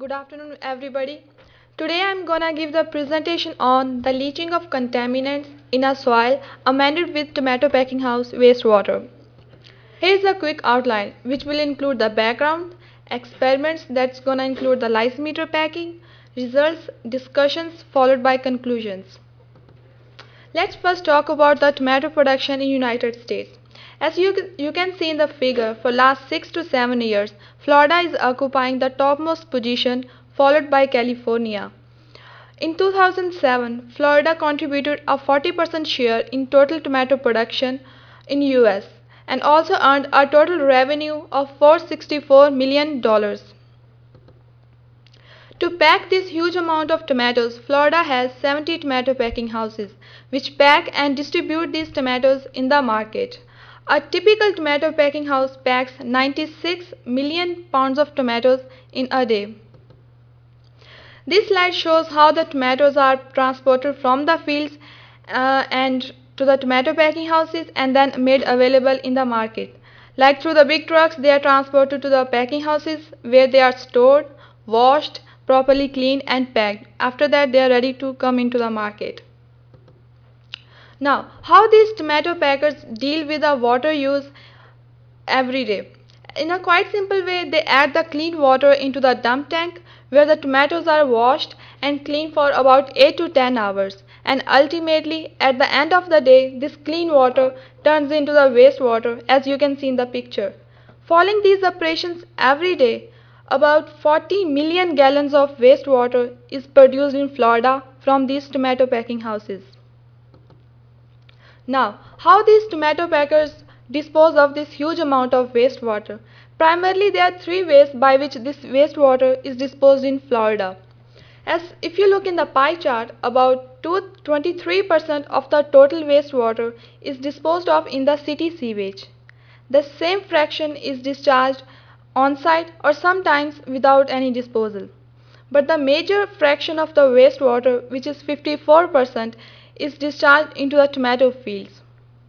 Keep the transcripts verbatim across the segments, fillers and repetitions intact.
Good afternoon, everybody. Today I'm gonna give the presentation on the leaching of contaminants in a soil amended with tomato packing house wastewater. Here is a quick outline which will include the background, experiments that's gonna include the lysimeter packing, results, discussions followed by conclusions. Let's first talk about the tomato production in United States. As you, you can see in the figure, for last six to seven years, Florida is occupying the topmost position, followed by California. In two thousand seven, Florida contributed a forty percent share in total tomato production in U S and also earned a total revenue of four hundred sixty-four million dollars. To pack this huge amount of tomatoes, Florida has seventy tomato packing houses, which pack and distribute these tomatoes in the market. A typical tomato packing house packs ninety-six million pounds of tomatoes in a day. This slide shows how the tomatoes are transported from the fields uh, and to the tomato packing houses and then made available in the market. Like through the big trucks, they are transported to the packing houses where they are stored, washed, properly cleaned and packed. After that, they are ready to come into the market. Now, how these tomato packers deal with the water use every day? In a quite simple way, they add the clean water into the dump tank where the tomatoes are washed and cleaned for about eight to ten hours. And ultimately, at the end of the day, this clean water turns into the wastewater as you can see in the picture. Following these operations every day, about forty million gallons of wastewater is produced in Florida from these tomato packing houses. Now, how these tomato packers dispose of this huge amount of wastewater? Primarily, there are three ways by which this wastewater is disposed in Florida. As if you look in the pie chart, about twenty-three percent of the total wastewater is disposed of in the city sewage. The same fraction is discharged on-site or sometimes without any disposal. But the major fraction of the wastewater, which is fifty-four percent, is discharged into the tomato fields.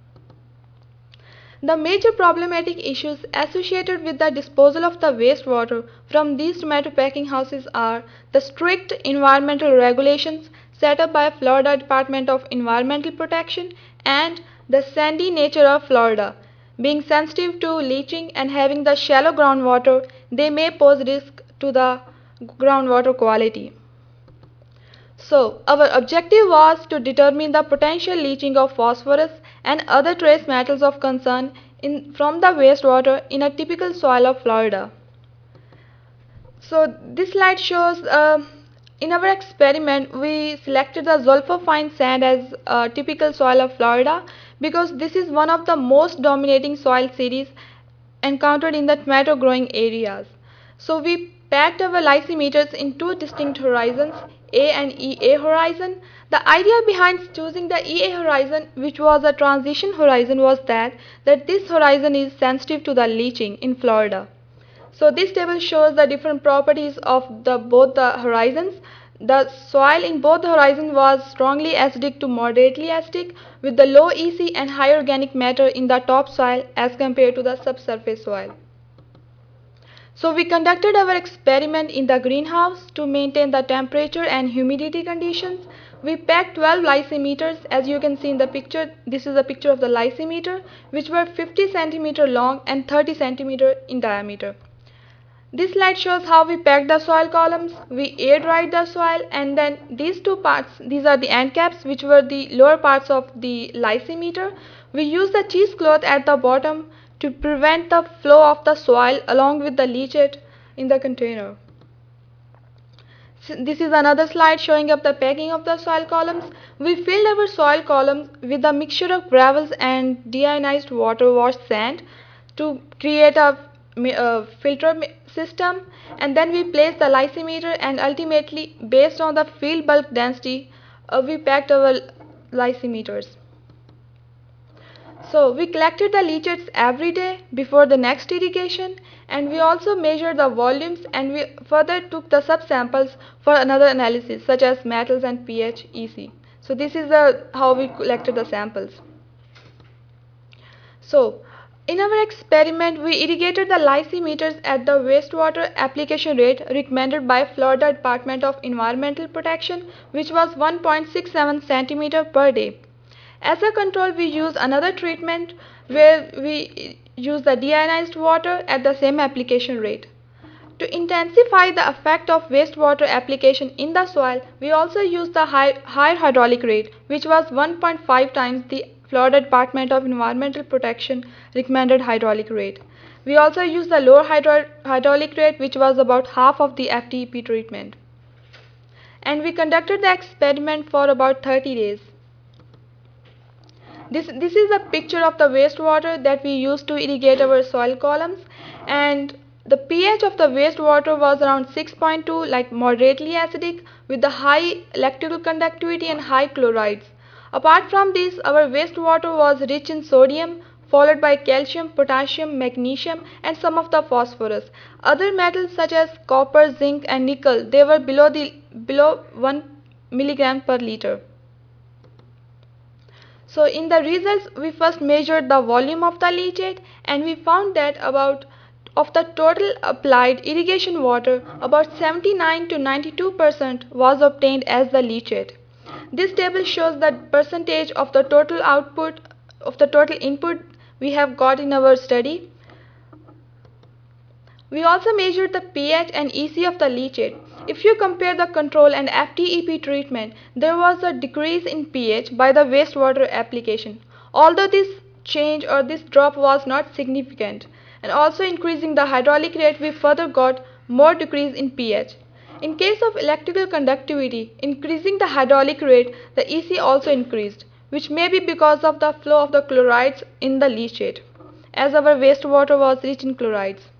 The major problematic issues associated with the disposal of the wastewater from these tomato packing houses are the strict environmental regulations set up by Florida Department of Environmental Protection and the sandy nature of Florida. Being sensitive to leaching and having the shallow groundwater, they may pose risk to the groundwater quality. So, our objective was to determine the potential leaching of phosphorus and other trace metals of concern in, from the wastewater in a typical soil of Florida. So, this slide shows uh, in our experiment we selected the Zolfofine sand as a typical soil of Florida because this is one of the most dominating soil series encountered in the tomato growing areas. So, we packed our lysimeters in two distinct horizons, A and E A horizon. The idea behind choosing the E A horizon, which was a transition horizon, was that, that this horizon is sensitive to the leaching in Florida. So this table shows the different properties of the both the horizons. The soil in both the horizons was strongly acidic to moderately acidic with the low E C and high organic matter in the top soil as compared to the subsurface soil. So we conducted our experiment in the greenhouse to maintain the temperature and humidity conditions. We packed twelve lysimeters, as you can see in the picture. This is a picture of the lysimeter, which were fifty centimeter long and thirty centimeter in diameter. This slide shows how we packed the soil columns. We air dried the soil and then these two parts, these are the end caps, which were the lower parts of the lysimeter. We used the cheesecloth at the bottom to prevent the flow of the soil along with the leachate in the container. This is another slide showing up the packing of the soil columns. We filled our soil columns with a mixture of gravels and deionized water washed sand to create a uh, filter system, and then we placed the lysimeter, and ultimately based on the field bulk density uh, we packed our lysimeters. So we collected the leachates every day before the next irrigation, and we also measured the volumes, and we further took the subsamples for another analysis such as metals and pH, E C. So this is the how we collected the samples. So In our experiment, we irrigated the lysimeters at the wastewater application rate recommended by Florida Department of Environmental Protection, which was one point six seven centimeter per day. As a control, we use another treatment where we use the deionized water at the same application rate. To intensify the effect of wastewater application in the soil, we also used the high, higher hydraulic rate, which was one point five times the Florida Department of Environmental Protection recommended hydraulic rate. We also used the lower hydro hydraulic rate, which was about half of the F T E P treatment. And we conducted the experiment for about thirty days. This, this is a picture of the wastewater that we used to irrigate our soil columns, and the pH of the wastewater was around six point two, like moderately acidic, with the high electrical conductivity and high chlorides. Apart from this, our wastewater was rich in sodium, followed by calcium, potassium, magnesium, and some of the phosphorus. Other metals such as copper, zinc, and nickel, they were below the below one milligram per liter. So in the results, we first measured the volume of the leachate, and we found that about of the total applied irrigation water, about seventy-nine to ninety-two percent was obtained as the leachate. This table shows the percentage of the total output of the total input we have got in our study. We also measured the pH and E C of the leachate. If you compare the control and F T E P treatment, there was a decrease in pH by the wastewater application. Although this change or this drop was not significant, and also increasing the hydraulic rate, we further got more decrease in pH. In case of electrical conductivity, increasing the hydraulic rate, the E C also increased, which may be because of the flow of the chlorides in the leachate, as our wastewater was rich in chlorides.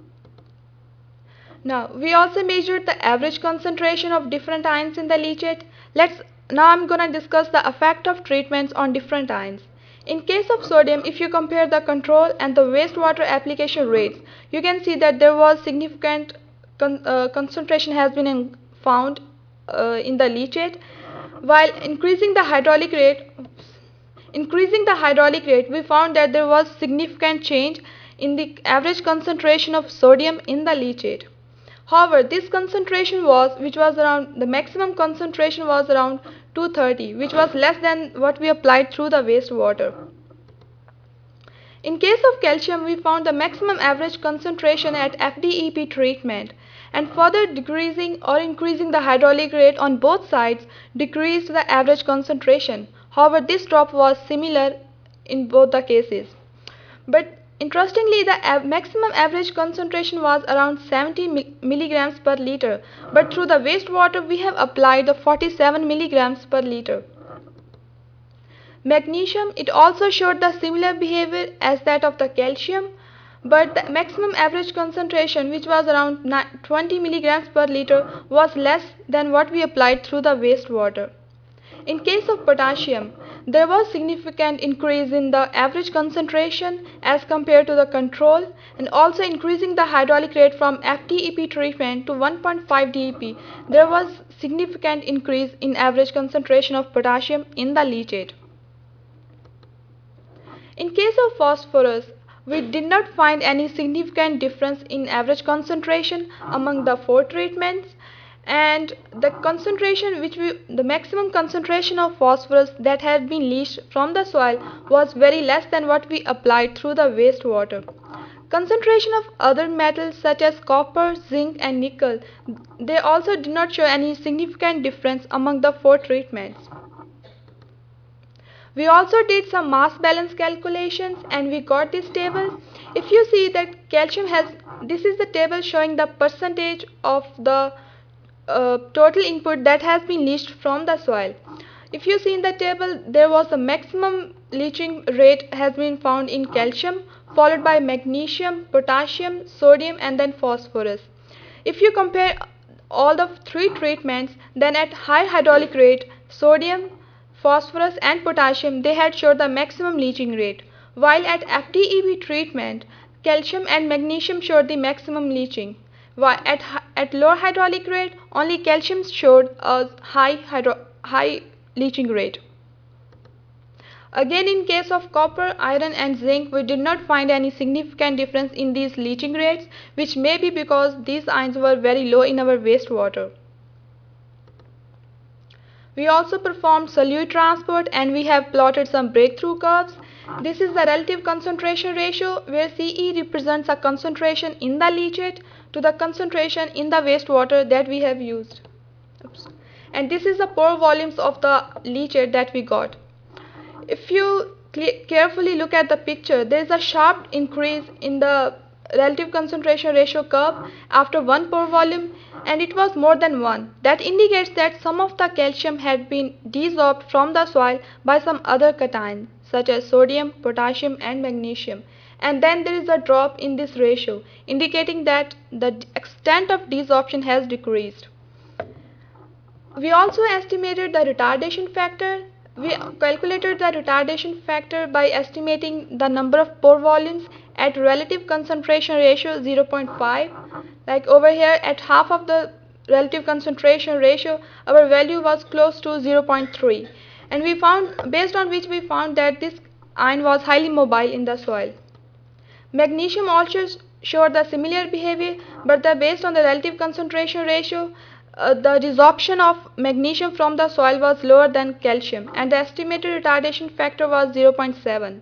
Now, we also measured the average concentration of different ions in the leachate. Let's, now I'm going to discuss the effect of treatments on different ions. In case of sodium, if you compare the control and the wastewater application rates, you can see that there was significant con uh, concentration has been in, found uh, in the leachate. While increasing the hydraulic rate, oops, increasing the hydraulic rate, we found that there was significant change in the average concentration of sodium in the leachate. However, this concentration was, which was around, the maximum concentration was around two thirty, which was less than what we applied through the wastewater. In case of calcium, we found the maximum average concentration at F T E P treatment, and further decreasing or increasing the hydraulic rate on both sides decreased the average concentration. However, this drop was similar in both the cases. But interestingly, the av maximum average concentration was around seventy milligrams per liter, but through the wastewater we have applied the forty-seven milligrams per liter. Magnesium, it also showed the similar behavior as that of the calcium, but the maximum average concentration, which was around twenty milligrams per liter, was less than what we applied through the wastewater. In case of potassium, there was significant increase in the average concentration as compared to the control, and also increasing the hydraulic rate from F T E P treatment to one point five D E P. There was significant increase in average concentration of potassium in the leachate. In case of phosphorus, we did not find any significant difference in average concentration among the four treatments, and the concentration which we the maximum concentration of phosphorus that had been leached from the soil was very less than what we applied through the wastewater. Concentration of other metals such as copper, zinc, and nickel, they also did not show any significant difference among the four treatments. We also did some mass balance calculations, and we got this table. If you see that calcium has, this is the table showing the percentage of the uh, total input that has been leached from the soil. If you see in the table, there was a maximum leaching rate has been found in calcium, followed by magnesium, potassium, sodium, and then phosphorus. If you compare all the three treatments, then at high hydraulic rate, sodium, phosphorus, and potassium, they had showed the maximum leaching rate, while at F T E P treatment, calcium and magnesium showed the maximum leaching, while at, at lower hydraulic rate, only calcium showed a high, hydro, high leaching rate. Again, in case of copper, iron and zinc, we did not find any significant difference in these leaching rates, which may be because these ions were very low in our wastewater. We also performed solute transport and we have plotted some breakthrough curves. This is the relative concentration ratio where C E represents a concentration in the leachate to the concentration in the wastewater that we have used. Oops. And this is the pore volumes of the leachate that we got. If you carefully look at the picture, there is a sharp increase in the relative concentration ratio curve after one pore volume, and it was more than one. That indicates that some of the calcium had been desorbed from the soil by some other cation such as sodium, potassium and magnesium, and then there is a drop in this ratio indicating that the extent of desorption has decreased. We also estimated the retardation factor. We calculated the retardation factor by estimating the number of pore volumes at relative concentration ratio zero point five. Like over here at half of the relative concentration ratio, our value was close to zero point three. And we found, based on which we found that this ion was highly mobile in the soil. Magnesium also showed the similar behavior, but the, based on the relative concentration ratio, Uh, the desorption of magnesium from the soil was lower than calcium, and the estimated retardation factor was zero point seven.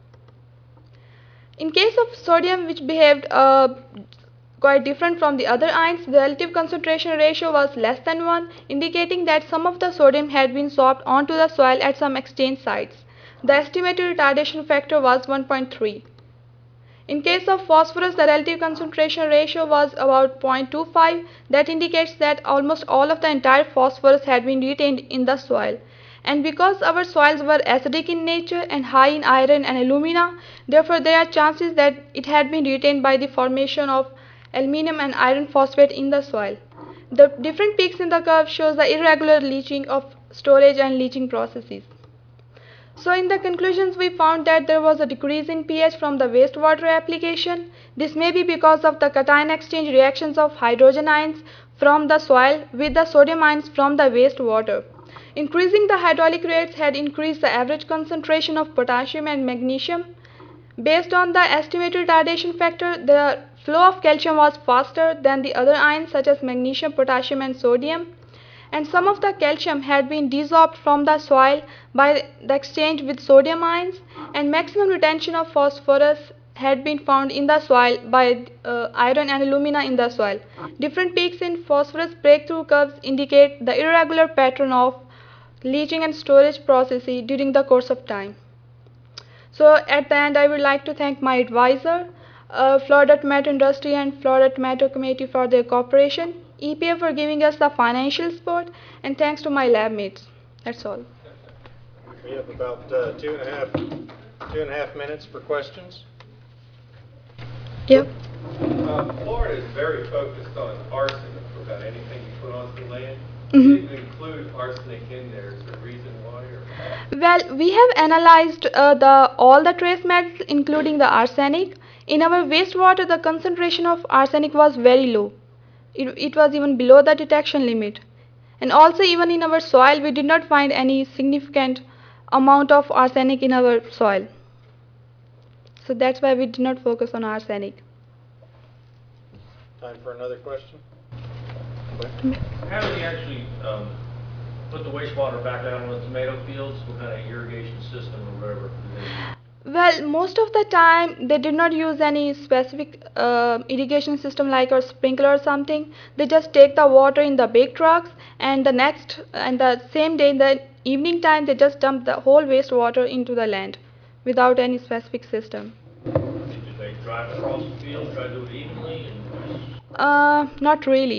In case of sodium, which behaved uh, quite different from the other ions, the relative concentration ratio was less than one, indicating that some of the sodium had been sorbed onto the soil at some exchange sites. The estimated retardation factor was one point three. In case of phosphorus, the relative concentration ratio was about zero point two five. That indicates that almost all of the entire phosphorus had been retained in the soil. And because our soils were acidic in nature and high in iron and alumina, therefore there are chances that it had been retained by the formation of aluminum and iron phosphate in the soil. The different peaks in the curve shows the irregular leaching of storage and leaching processes. So in the conclusions, we found that there was a decrease in pH from the wastewater application. This may be because of the cation exchange reactions of hydrogen ions from the soil with the sodium ions from the wastewater. Increasing the hydraulic rates had increased the average concentration of potassium and magnesium. Based on the estimated retardation factor, the flow of calcium was faster than the other ions such as magnesium, potassium and sodium. And some of the calcium had been desorbed from the soil by the exchange with sodium ions, and maximum retention of phosphorus had been found in the soil by uh, iron and alumina in the soil. Different peaks in phosphorus breakthrough curves indicate the irregular pattern of leaching and storage processes during the course of time. So at the end, I would like to thank my advisor, uh, Florida Tomato Industry and Florida Tomato Committee for their cooperation, E P A for giving us the financial support, and thanks to my lab mates. That's all. We have about uh, two and a half, two and a half minutes for questions. Yep. Uh, Florida is very focused on arsenic about anything you put onto land. Mm-hmm. You didn't include arsenic in there. Is there a reason why? Or? Well, we have analyzed uh, the all the trace metals, including the arsenic. In our wastewater, the concentration of arsenic was very low. It, it was even below the detection limit. And also even in our soil, we did not find any significant amount of arsenic in our soil. So that's why we did not focus on arsenic. Time for another question? How do you actually um, put the wastewater back out on the tomato fields? What kind of irrigation system or whatever do they use? Well, most of the time they did not use any specific uh, irrigation system like a sprinkler or something. They just take the water in the big trucks, and the next and the same day in the evening time they just dump the whole wastewater into the land without any specific system. Did they drive across the field, try to do it evenly? And... Uh, not really.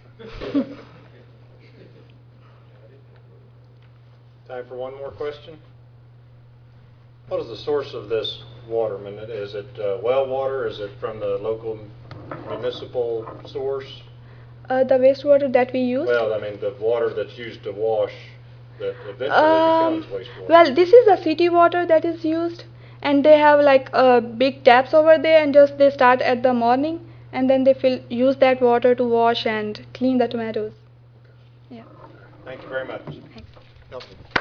Time for one more question. What is the source of this water? I mean, is it uh, well water? Is it from the local municipal source? Uh, the wastewater that we use? Well, I mean, the water that's used to wash that eventually Um, becomes wastewater. well, this is the city water that is used, and they have like uh, big taps over there, and just they start at the morning, and then they fill use that water to wash and clean the tomatoes. Yeah. Thank you very much. Thanks. Nelson.